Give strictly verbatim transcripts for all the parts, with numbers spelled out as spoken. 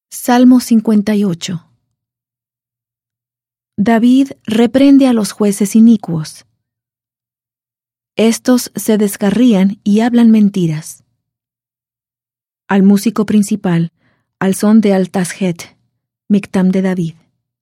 Salmo cincuenta y ocho. David reprende a los jueces inicuos. Estos se descarrían y hablan mentiras. Al músico principal, al son de Altasjet, Mictam de David.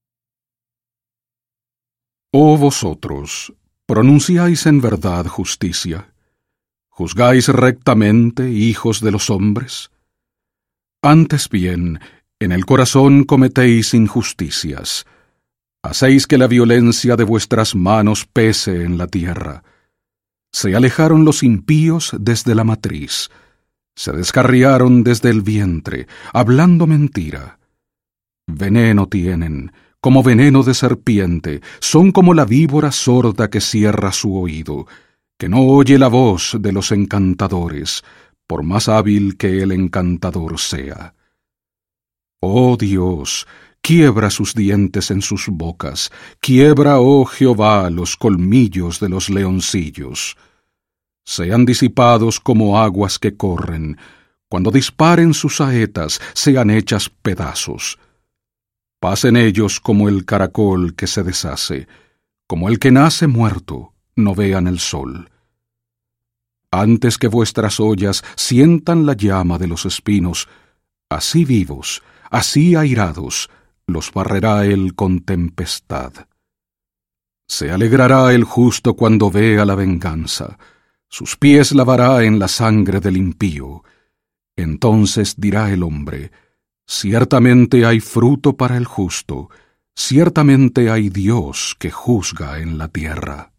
Oh vosotros, pronunciáis en verdad justicia, juzgáis rectamente, hijos de los hombres. Antes bien, en el corazón cometéis injusticias, hacéis que la violencia de vuestras manos pese en la tierra. Se alejaron los impíos desde la matriz, se descarriaron desde el vientre, hablando mentira. Veneno tienen, como veneno de serpiente, son como la víbora sorda que cierra su oído, que no oye la voz de los encantadores, por más hábil que el encantador sea. Oh Dios, quiebra sus dientes en sus bocas, quiebra, oh Jehová, los colmillos de los leoncillos. Sean disipados como aguas que corren, cuando disparen sus saetas, sean hechas pedazos. Pasen ellos como el caracol que se deshace, como el que nace muerto, no vean el sol. Antes que vuestras ollas sientan la llama de los espinos, así vivos, así airados, los barrerá él con tempestad. Se alegrará el justo cuando vea la venganza, sus pies lavará en la sangre del impío. Entonces dirá el hombre: ciertamente hay fruto para el justo, ciertamente hay Dios que juzga en la tierra.